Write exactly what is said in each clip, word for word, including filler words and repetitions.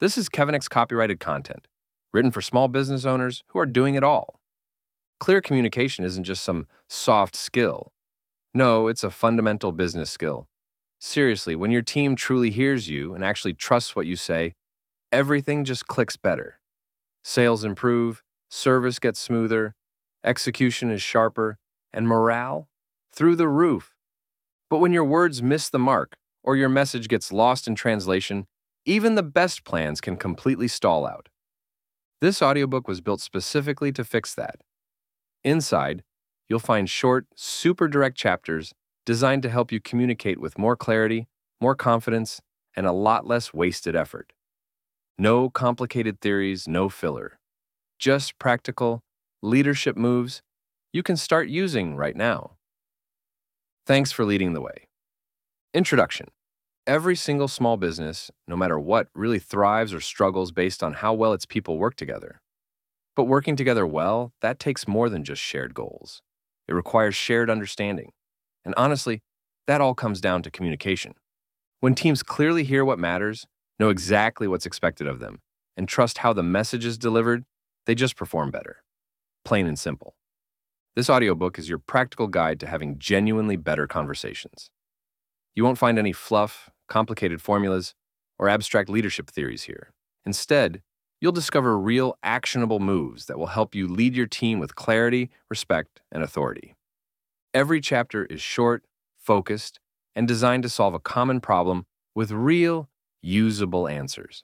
This is Kevinix copyrighted content, written for small business owners who are doing it all. Clear communication isn't just some soft skill. No, it's a fundamental business skill. Seriously, when your team truly hears you and actually trusts what you say, everything just clicks better. Sales improve, service gets smoother, execution is sharper, and morale through the roof. But when your words miss the mark or your message gets lost in translation, even the best plans can completely stall out. This audiobook was built specifically to fix that. Inside, you'll find short, super direct chapters designed to help you communicate with more clarity, more confidence, and a lot less wasted effort. No complicated theories, no filler. Just practical leadership moves you can start using right now. Thanks for leading the way. Introduction. Every single small business, no matter what, really thrives or struggles based on how well its people work together. But working together well, that takes more than just shared goals. It requires shared understanding. And honestly, that all comes down to communication. When teams clearly hear what matters, know exactly what's expected of them, and trust how the message is delivered, they just perform better. Plain and simple. This audiobook is your practical guide to having genuinely better conversations. You won't find any fluff, complicated formulas, or abstract leadership theories here. Instead, you'll discover real, actionable moves that will help you lead your team with clarity, respect, and authority. Every chapter is short, focused, and designed to solve a common problem with real, usable answers.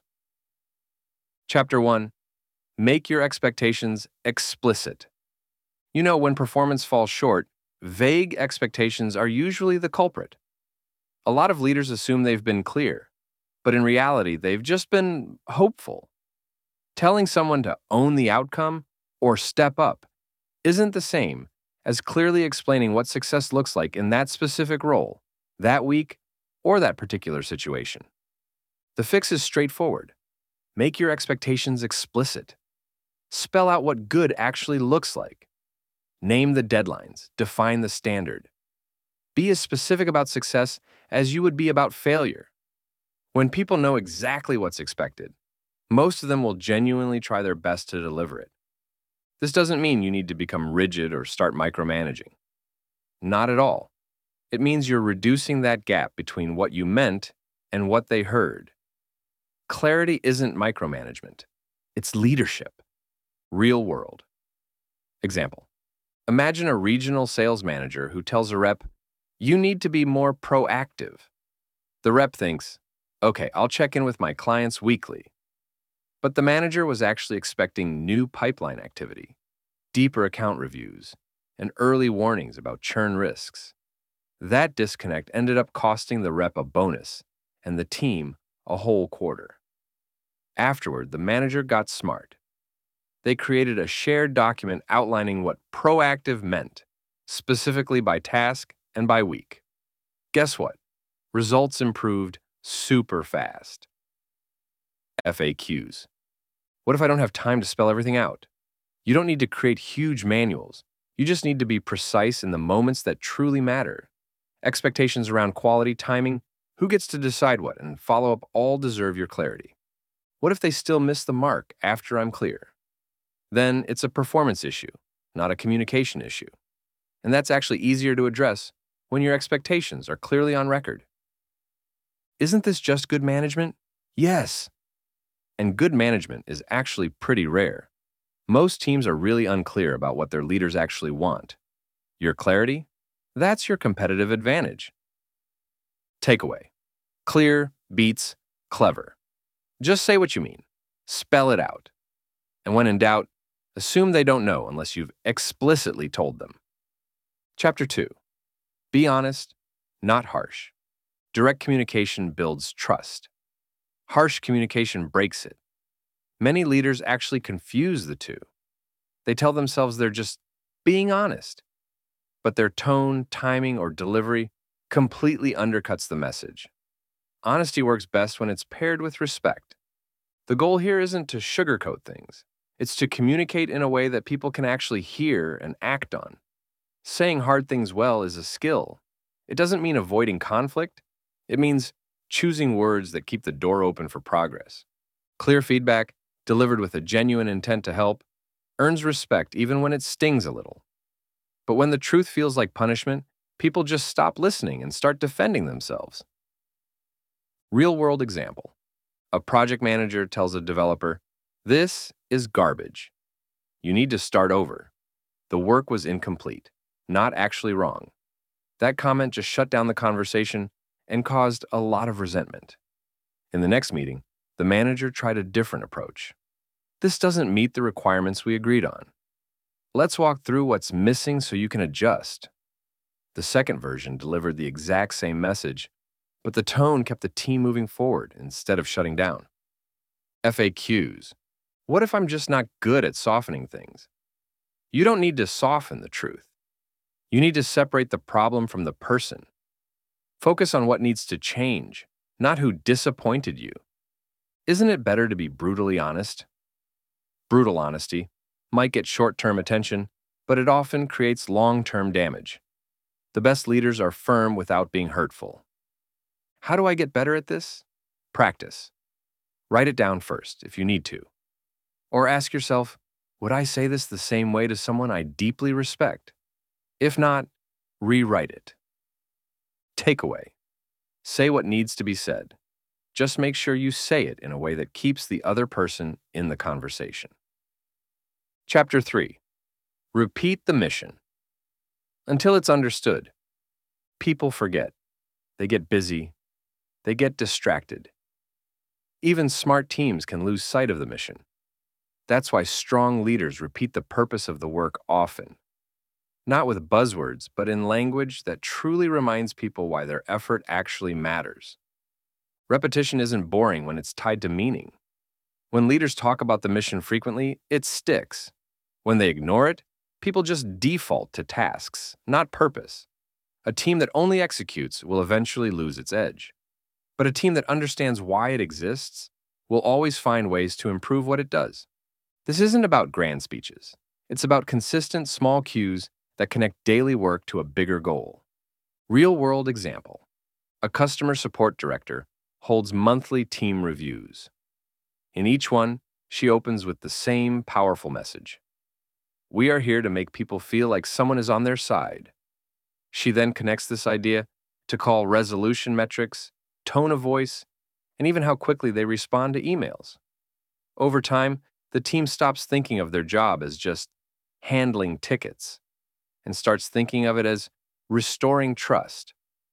Chapter one. Make your expectations explicit. You know, when performance falls short, vague expectations are usually the culprit. A lot of leaders assume they've been clear, but in reality, they've just been hopeful. Telling someone to own the outcome or step up isn't the same as clearly explaining what success looks like in that specific role, that week, or that particular situation. The fix is straightforward. Make your expectations explicit. Spell out what good actually looks like. Name the deadlines, define the standard. Be as specific about success as you would be about failure. When people know exactly what's expected, most of them will genuinely try their best to deliver it. This doesn't mean you need to become rigid or start micromanaging. Not at all. It means you're reducing that gap between what you meant and what they heard. Clarity isn't micromanagement. It's leadership. Real world. Example. Imagine a regional sales manager who tells a rep, "You need to be more proactive." The rep thinks, "Okay, I'll check in with my clients weekly." But the manager was actually expecting new pipeline activity, deeper account reviews, and early warnings about churn risks. That disconnect ended up costing the rep a bonus and the team a whole quarter. Afterward, the manager got smart. They created a shared document outlining what proactive meant, specifically by task and by week. Guess what? Results improved super fast. F A Qs. What if I don't have time to spell everything out? You don't need to create huge manuals. You just need to be precise in the moments that truly matter. Expectations around quality, timing, who gets to decide what, and follow-up all deserve your clarity. What if they still miss the mark after I'm clear? Then it's a performance issue, not a communication issue. And that's actually easier to address when your expectations are clearly on record. Isn't this just good management? Yes. And good management is actually pretty rare. Most teams are really unclear about what their leaders actually want. Your clarity? That's your competitive advantage. Takeaway. Clear beats clever. Just say what you mean. Spell it out. And when in doubt, assume they don't know unless you've explicitly told them. Chapter two. Be honest, not harsh. Direct communication builds trust. Harsh communication breaks it. Many leaders actually confuse the two. They tell themselves they're just being honest, but their tone, timing, or delivery completely undercuts the message. Honesty works best when it's paired with respect. The goal here isn't to sugarcoat things. It's to communicate in a way that people can actually hear and act on. Saying hard things well is a skill. It doesn't mean avoiding conflict. It means choosing words that keep the door open for progress. Clear feedback, delivered with a genuine intent to help, earns respect even when it stings a little. But when the truth feels like punishment, people just stop listening and start defending themselves. Real-world example. A project manager tells a developer, "This is garbage. You need to start over. The work was incomplete, not actually wrong." That comment just shut down the conversation and caused a lot of resentment. In the next meeting, the manager tried a different approach. "This doesn't meet the requirements we agreed on. Let's walk through what's missing so you can adjust." The second version delivered the exact same message, but the tone kept the team moving forward instead of shutting down. F A Qs. What if I'm just not good at softening things? You don't need to soften the truth. You need to separate the problem from the person. Focus on what needs to change, not who disappointed you. Isn't it better to be brutally honest? Brutal honesty might get short-term attention, but it often creates long-term damage. The best leaders are firm without being hurtful. How do I get better at this? Practice. Write it down first if you need to. Or ask yourself, would I say this the same way to someone I deeply respect? If not, rewrite it. Takeaway. Say what needs to be said. Just make sure you say it in a way that keeps the other person in the conversation. Chapter three. Repeat the mission. Until it's understood. People forget. They get busy. They get distracted. Even smart teams can lose sight of the mission. That's why strong leaders repeat the purpose of the work often. Not with buzzwords, but in language that truly reminds people why their effort actually matters. Repetition isn't boring when it's tied to meaning. When leaders talk about the mission frequently, it sticks. When they ignore it, people just default to tasks, not purpose. A team that only executes will eventually lose its edge. But a team that understands why it exists will always find ways to improve what it does. This isn't about grand speeches. It's about consistent small cues that connect daily work to a bigger goal. Real-world example. A customer support director holds monthly team reviews. In each one, she opens with the same powerful message. "We are here to make people feel like someone is on their side." She then connects this idea to call resolution metrics, tone of voice, and even how quickly they respond to emails. Over time, the team stops thinking of their job as just handling tickets and starts thinking of it as restoring trust.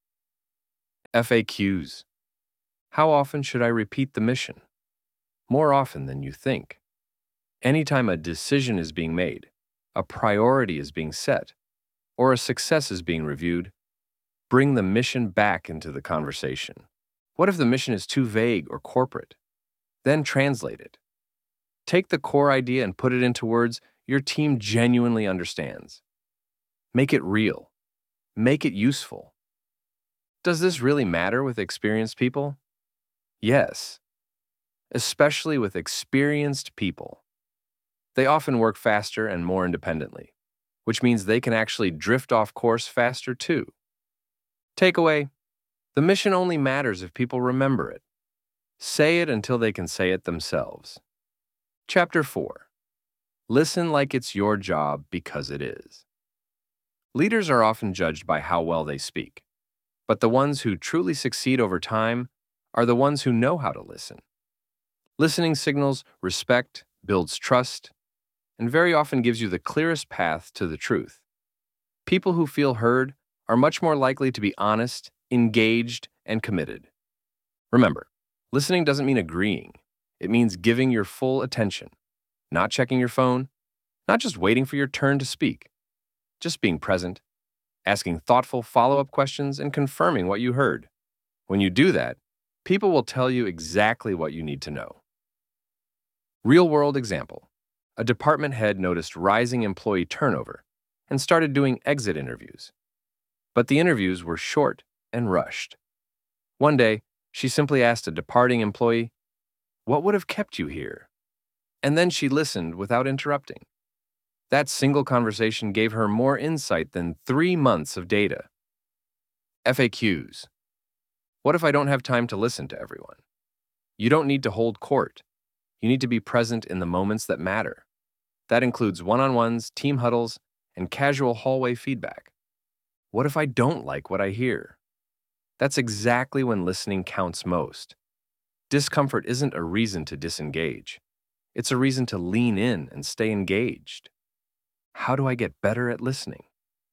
F A Qs. How often should I repeat the mission? More often than you think. Anytime a decision is being made, a priority is being set, or a success is being reviewed, bring the mission back into the conversation. What if the mission is too vague or corporate? Then translate it. Take the core idea and put it into words your team genuinely understands. Make it real. Make it useful. Does this really matter with experienced people? Yes, especially with experienced people. They often work faster and more independently, which means they can actually drift off course faster too. Takeaway: the mission only matters if people remember it. Say it until they can say it themselves. Chapter four. Listen like it's your job because it is. Leaders are often judged by how well they speak, but the ones who truly succeed over time are the ones who know how to listen. Listening signals respect, builds trust, and very often gives you the clearest path to the truth. People who feel heard are much more likely to be honest, engaged, and committed. Remember, listening doesn't mean agreeing. It means giving your full attention, not checking your phone, not just waiting for your turn to speak, just being present, asking thoughtful follow-up questions, and confirming what you heard. When you do that, people will tell you exactly what you need to know. Real-world example. A department head noticed rising employee turnover and started doing exit interviews. But the interviews were short and rushed. One day, she simply asked a departing employee, "What would have kept you here?" And then she listened without interrupting. That single conversation gave her more insight than three months of data. F A Qs. What if I don't have time to listen to everyone? You don't need to hold court. You need to be present in the moments that matter. That includes one-on-ones, team huddles, and casual hallway feedback. What if I don't like what I hear? That's exactly when listening counts most. Discomfort isn't a reason to disengage. It's a reason to lean in and stay engaged. How do I get better at listening?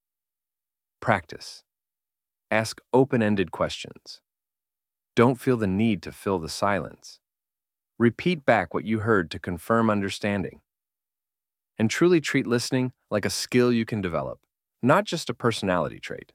Practice. Ask open-ended questions. Don't feel the need to fill the silence. Repeat back what you heard to confirm understanding. And truly treat listening like a skill you can develop, not just a personality trait.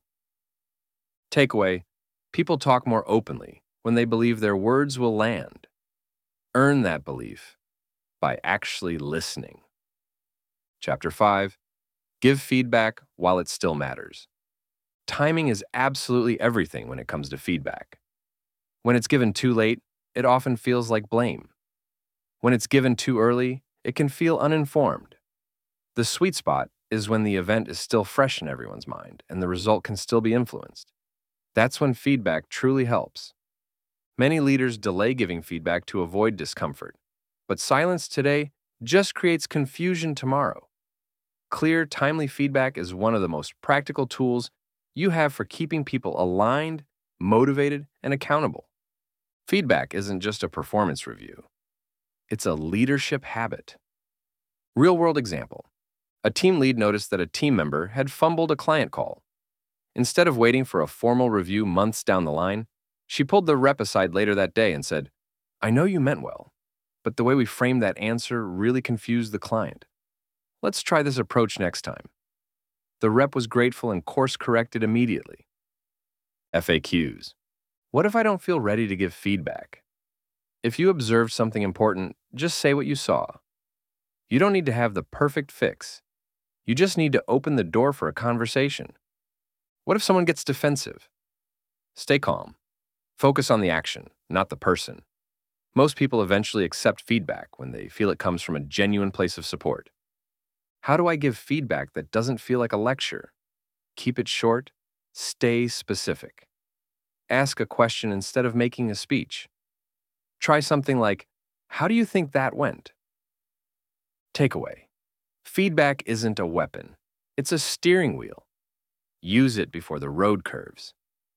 Takeaway: people talk more openly when they believe their words will land. Earn that belief by actually listening. Chapter five. Give feedback while it still matters. Timing is absolutely everything when it comes to feedback. When it's given too late, it often feels like blame. When it's given too early, it can feel uninformed. The sweet spot is when the event is still fresh in everyone's mind and the result can still be influenced. That's when feedback truly helps. Many leaders delay giving feedback to avoid discomfort, but silence today just creates confusion tomorrow. Clear, timely feedback is one of the most practical tools you have for keeping people aligned, motivated, and accountable. Feedback isn't just a performance review. It's a leadership habit. Real-world example. A team lead noticed that a team member had fumbled a client call. Instead of waiting for a formal review months down the line, she pulled the rep aside later that day and said, "I know you meant well, but the way we framed that answer really confused the client. Let's try this approach next time." The rep was grateful and course-corrected immediately. F A Qs. What if I don't feel ready to give feedback? If you observed something important, just say what you saw. You don't need to have the perfect fix. You just need to open the door for a conversation. What if someone gets defensive? Stay calm. Focus on the action, not the person. Most people eventually accept feedback when they feel it comes from a genuine place of support. How do I give feedback that doesn't feel like a lecture? Keep it short. Stay specific. Ask a question instead of making a speech. Try something like, "How do you think that went?" Takeaway: feedback isn't a weapon. It's a steering wheel. Use it before the road curves.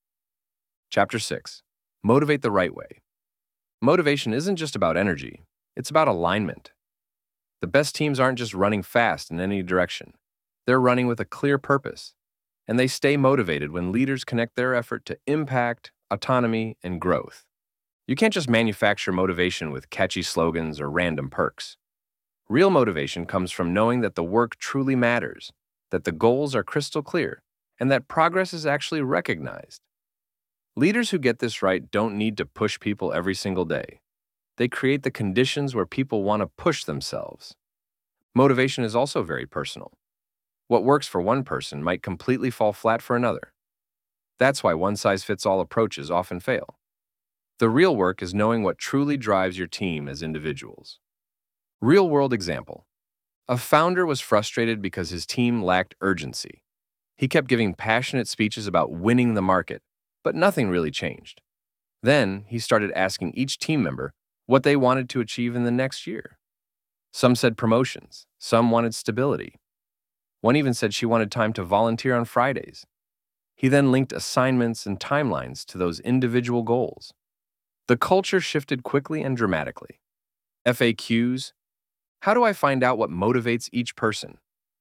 Chapter six. Motivate the right way. Motivation isn't just about energy. It's about alignment. The best teams aren't just running fast in any direction. They're running with a clear purpose, and they stay motivated when leaders connect their effort to impact, autonomy, and growth. You can't just manufacture motivation with catchy slogans or random perks. Real motivation comes from knowing that the work truly matters, that the goals are crystal clear, and that progress is actually recognized. Leaders who get this right don't need to push people every single day. They create the conditions where people want to push themselves. Motivation is also very personal. What works for one person might completely fall flat for another. That's why one-size-fits-all approaches often fail. The real work is knowing what truly drives your team as individuals. Real-world example. A founder was frustrated because his team lacked urgency. He kept giving passionate speeches about winning the market, but nothing really changed. Then he started asking each team member what they wanted to achieve in the next year. Some said promotions, some wanted stability. One even said she wanted time to volunteer on Fridays. He then linked assignments and timelines to those individual goals. The culture shifted quickly and dramatically. F A Qs. How do I find out what motivates each person?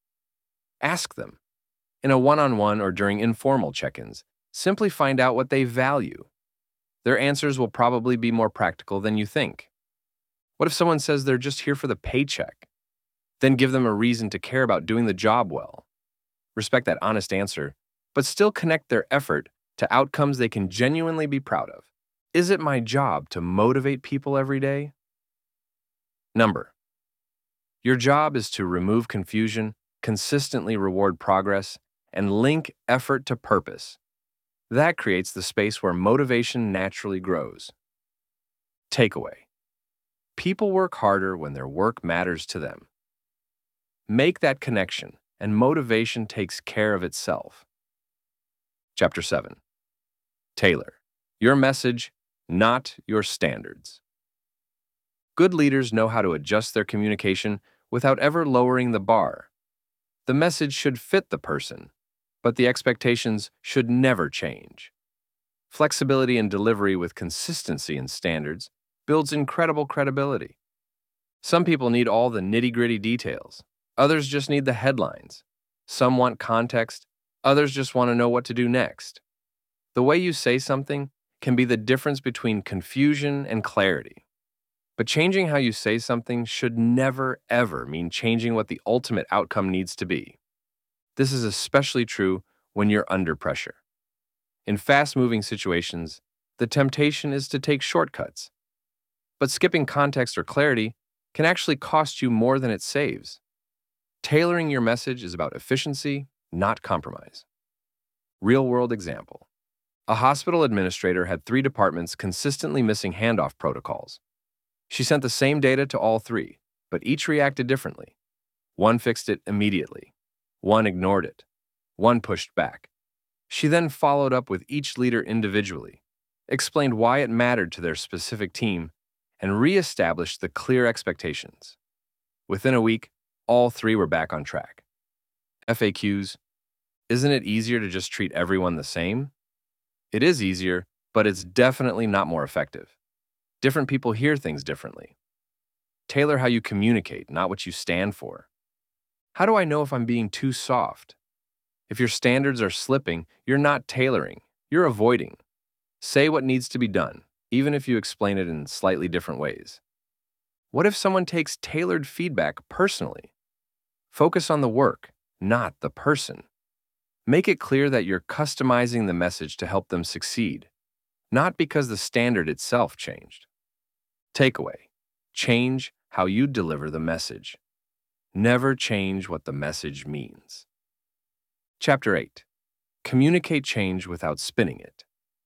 Ask them. In a one-on-one or during informal check-ins, simply find out what they value. Their answers will probably be more practical than you think. What if someone says they're just here for the paycheck? Then give them a reason to care about doing the job well. Respect that honest answer, but still connect their effort to outcomes they can genuinely be proud of. Is it my job to motivate people every day? Number. Your job is to remove confusion, consistently reward progress, and link effort to purpose. That creates the space where motivation naturally grows. Takeaway. People work harder when their work matters to them. Make that connection, and motivation takes care of itself. Chapter seven. Tailor your message, not your standards. Good leaders know how to adjust their communication without ever lowering the bar. The message should fit the person, but the expectations should never change. Flexibility in delivery with consistency in standards builds incredible credibility. Some people need all the nitty-gritty details. Others just need the headlines. Some want context. Others just want to know what to do next. The way you say something can be the difference between confusion and clarity. But changing how you say something should never, ever mean changing what the ultimate outcome needs to be. This is especially true when you're under pressure. In fast-moving situations, the temptation is to take shortcuts. But skipping context or clarity can actually cost you more than it saves. Tailoring your message is about efficiency, not compromise. Real-world example. A hospital administrator had three departments consistently missing handoff protocols. She sent the same data to all three, but each reacted differently. One fixed it immediately. One ignored it. One pushed back. She then followed up with each leader individually, explained why it mattered to their specific team, and re-established the clear expectations. Within a week, all three were back on track. F A Qs. Isn't it easier to just treat everyone the same? It is easier, but it's definitely not more effective. Different people hear things differently. Tailor how you communicate, not what you stand for. How do I know if I'm being too soft? If your standards are slipping, you're not tailoring, you're avoiding. Say what needs to be done, even if you explain it in slightly different ways. What if someone takes tailored feedback personally? Focus on the work, not the person. Make it clear that you're customizing the message to help them succeed, not because the standard itself changed. Takeaway: change how you deliver the message. Never change what the message means. Chapter eight. Communicate change without spinning it.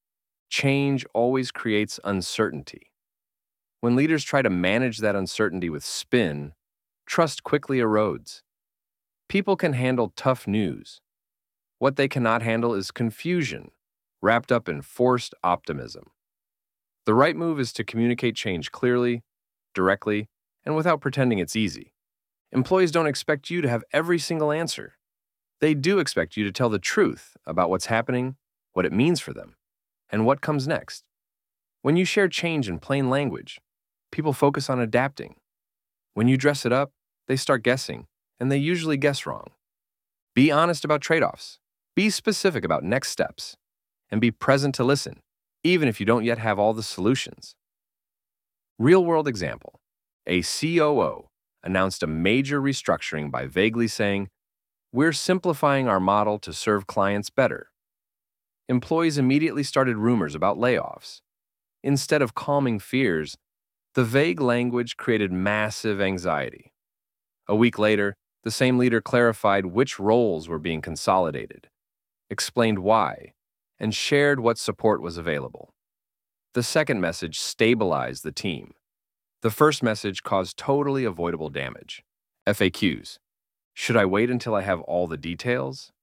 Change always creates uncertainty. When leaders try to manage that uncertainty with spin, trust quickly erodes. People can handle tough news. What they cannot handle is confusion, wrapped up in forced optimism. The right move is to communicate change clearly, directly, and without pretending it's easy. Employees don't expect you to have every single answer. They do expect you to tell the truth about what's happening, what it means for them, and what comes next. When you share change in plain language, people focus on adapting. When you dress it up, they start guessing, and they usually guess wrong. Be honest about trade-offs. Be specific about next steps, and be present to listen, even if you don't yet have all the solutions. Real-world example. A C O O announced a major restructuring by vaguely saying, "We're simplifying our model to serve clients better." Employees immediately started rumors about layoffs. Instead of calming fears, the vague language created massive anxiety. A week later, the same leader clarified which roles were being consolidated, explained why, and shared what support was available. The second message stabilized the team. The first message caused totally avoidable damage. F A Qs. Should I wait until I have all the details?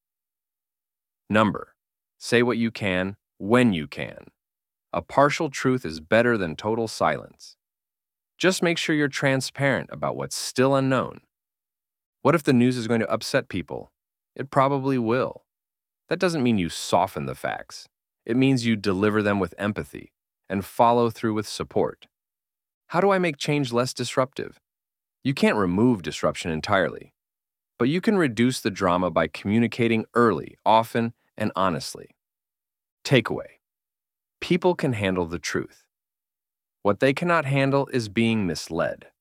Number. Say what you can, when you can. A partial truth is better than total silence. Just make sure you're transparent about what's still unknown. What if the news is going to upset people? It probably will. That doesn't mean you soften the facts. It means you deliver them with empathy and follow through with support. How do I make change less disruptive? You can't remove disruption entirely, but you can reduce the drama by communicating early, often, and honestly. Takeaway: people can handle the truth. What they cannot handle is being misled.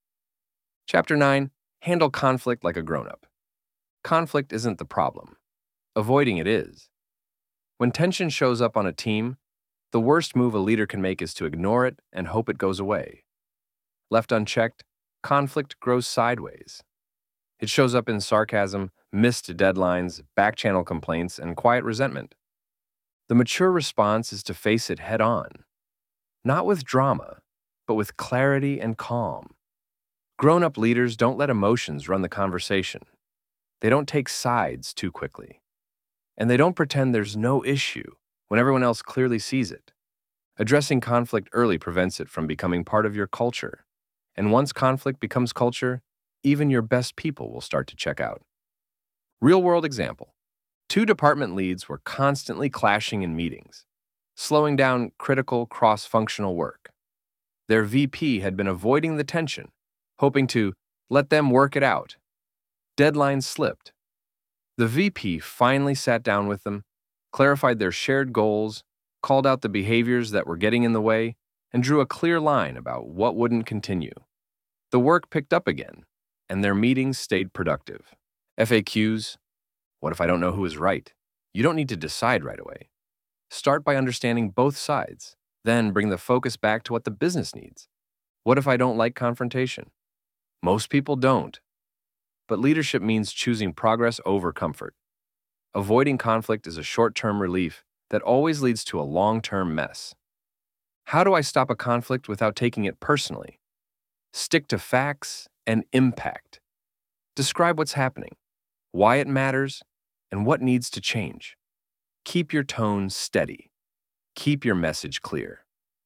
Chapter nine. Handle conflict like a grown-up. Conflict isn't the problem. Avoiding it is. When tension shows up on a team, the worst move a leader can make is to ignore it and hope it goes away. Left unchecked, conflict grows sideways. It shows up in sarcasm, missed deadlines, back-channel complaints, and quiet resentment. The mature response is to face it head-on, not with drama, but with clarity and calm. Grown-up leaders don't let emotions run the conversation. They don't take sides too quickly. And they don't pretend there's no issue when everyone else clearly sees it. Addressing conflict early prevents it from becoming part of your culture, And once conflict becomes culture, even your best people will start to check out. Real-world example. Two department leads were constantly clashing in meetings, slowing down critical cross-functional work. Their V P had been avoiding the tension, hoping to let them work it out. Deadlines slipped. The V P finally sat down with them, clarified their shared goals, called out the behaviors that were getting in the way, and drew a clear line about what wouldn't continue. The work picked up again, and their meetings stayed productive. F A Qs. What if I don't know who is right? You don't need to decide right away. Start by understanding both sides, then bring the focus back to what the business needs. What if I don't like confrontation? Most people don't. But leadership means choosing progress over comfort. Avoiding conflict is a short-term relief that always leads to a long-term mess. How do I stop a conflict without taking it personally? Stick to facts and impact. Describe what's happening, why it matters, and what needs to change. Keep your tone steady. Keep your message clear.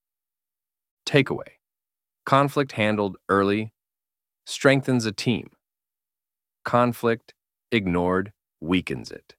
Takeaway. Conflict handled early strengthens a team. Conflict ignored weakens it.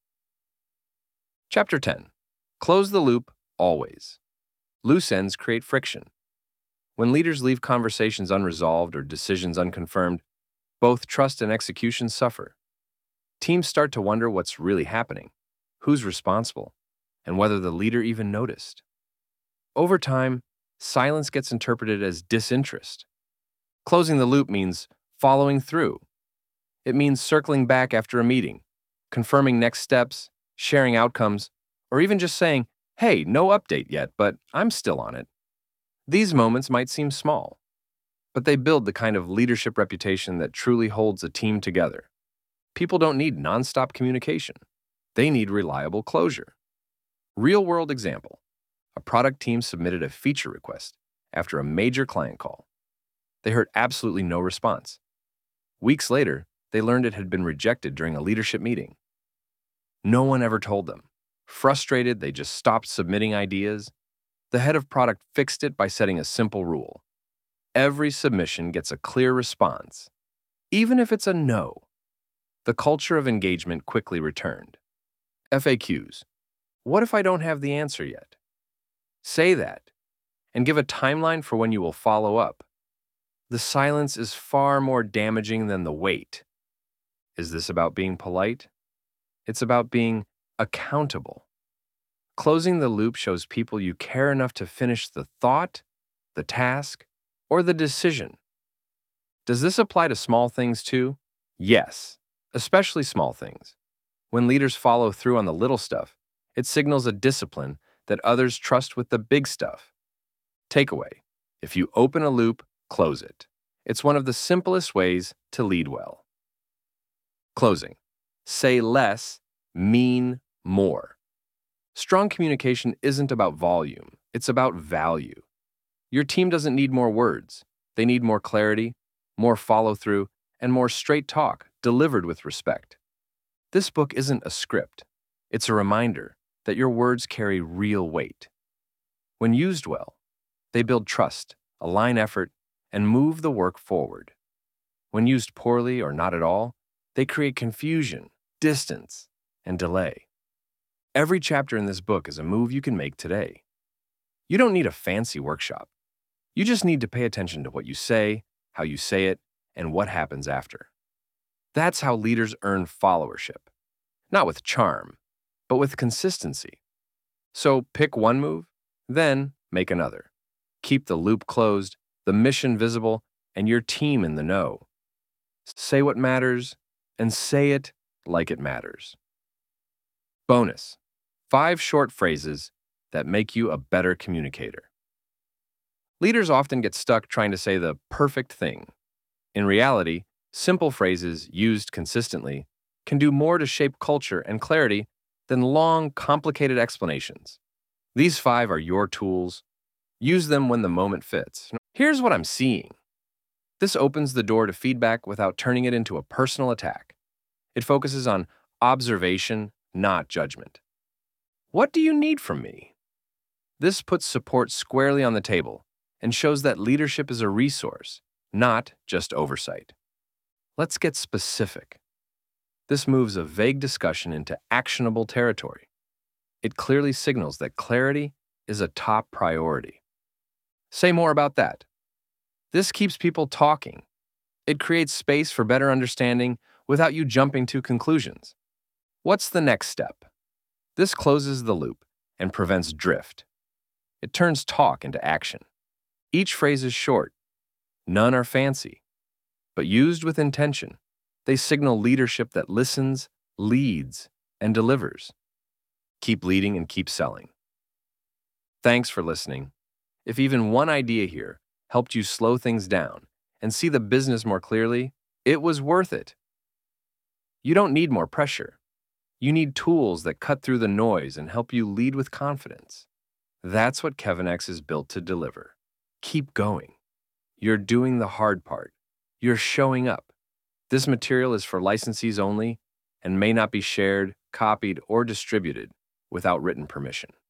Chapter ten. Close the loop always. Loose ends create friction. When leaders leave conversations unresolved or decisions unconfirmed, both trust and execution suffer. Teams start to wonder what's really happening, who's responsible, and whether the leader even noticed. Over time, silence gets interpreted as disinterest. Closing the loop means following through. It means circling back after a meeting, confirming next steps, sharing outcomes, or even just saying, hey, no update yet, but I'm still on it. These moments might seem small, but they build the kind of leadership reputation that truly holds a team together. People don't need nonstop communication. They need reliable closure. Real-world example. A product team submitted a feature request after a major client call. They heard absolutely no response. Weeks later, they learned it had been rejected during a leadership meeting. No one ever told them. Frustrated, they just stopped submitting ideas. The head of product fixed it by setting a simple rule. Every submission gets a clear response, even if it's a no. The culture of engagement quickly returned. F A Qs. What if I don't have the answer yet? Say that, and give a timeline for when you will follow up. The silence is far more damaging than the wait. Is this about being polite? It's about being accountable. Closing the loop shows people you care enough to finish the thought, the task, or the decision. Does this apply to small things too? Yes, especially small things. When leaders follow through on the little stuff, it signals a discipline that others trust with the big stuff. Takeaway. If you open a loop, close it. It's one of the simplest ways to lead well. Closing. Say less, mean more. Strong communication isn't about volume, it's about value. Your team doesn't need more words. They need more clarity, more follow-through, and more straight talk delivered with respect. This book isn't a script. It's a reminder that your words carry real weight. When used well, they build trust, align effort, and move the work forward. When used poorly or not at all, they create confusion, distance, and delay. Every chapter in this book is a move you can make today. You don't need a fancy workshop. You just need to pay attention to what you say, how you say it, and what happens after. That's how leaders earn followership. Not with charm, but with consistency. So pick one move, then make another. Keep the loop closed, the mission visible, and your team in the know. Say what matters, and say it like it matters. Bonus. Five short phrases that make you a better communicator. Leaders often get stuck trying to say the perfect thing. In reality, simple phrases used consistently can do more to shape culture and clarity than long, complicated explanations. These five are your tools. Use them when the moment fits. Here's what I'm seeing. This opens the door to feedback without turning it into a personal attack. It focuses on observation, not judgment. What do you need from me? This puts support squarely on the table and shows that leadership is a resource, not just oversight. Let's get specific. This moves a vague discussion into actionable territory. It clearly signals that clarity is a top priority. Say more about that. This keeps people talking. It creates space for better understanding without you jumping to conclusions. What's the next step? This closes the loop and prevents drift. It turns talk into action. Each phrase is short. None are fancy. But used with intention, they signal leadership that listens, leads, and delivers. Keep leading and keep selling. Thanks for listening. If even one idea here helped you slow things down and see the business more clearly, it was worth it. You don't need more pressure. You need tools that cut through the noise and help you lead with confidence. That's what Kevinex is built to deliver. Keep going. You're doing the hard part. You're showing up. This material is for licensees only and may not be shared, copied, or distributed without written permission.